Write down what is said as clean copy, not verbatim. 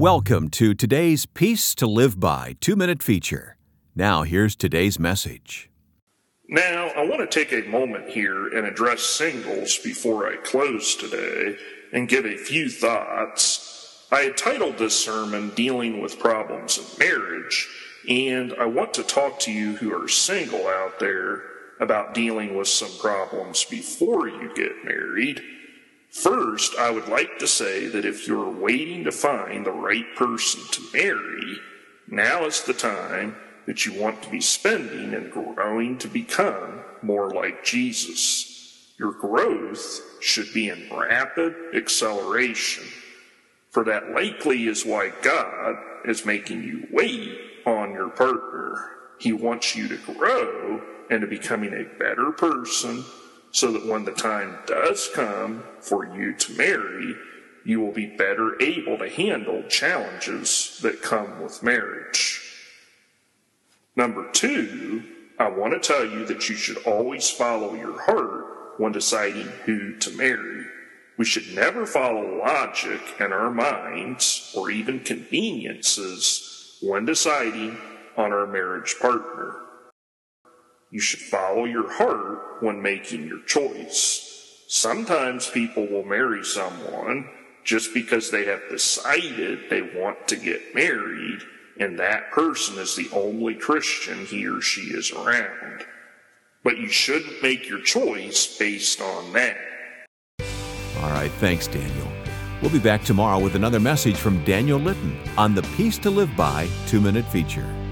Welcome to today's Peace to Live By 2-minute feature. Now, here's today's message. Now, I want to take a moment here and address singles before I close today and give a few thoughts. I had titled this sermon, Dealing with Problems in Marriage, and I want to talk to you who are single out there about dealing with some problems before you get married. First, I would like to say that if you're waiting to find the right person to marry, now is the time that you want to be spending and growing to become more like Jesus. Your growth should be in rapid acceleration, for that likely is why God is making you wait on your partner. He wants you to grow into becoming a better person, so that when the time does come for you to marry, you will be better able to handle challenges that come with marriage. Number 2, I want to tell you that you should always follow your heart when deciding who to marry. We should never follow logic in our minds or even conveniences when deciding on our marriage partner. You should follow your heart when making your choice. Sometimes people will marry someone just because they have decided they want to get married, and that person is the only Christian he or she is around. But you shouldn't make your choice based on that. All right, thanks, Daniel. We'll be back tomorrow with another message from Daniel Litton on the Peace to Live By 2-minute feature.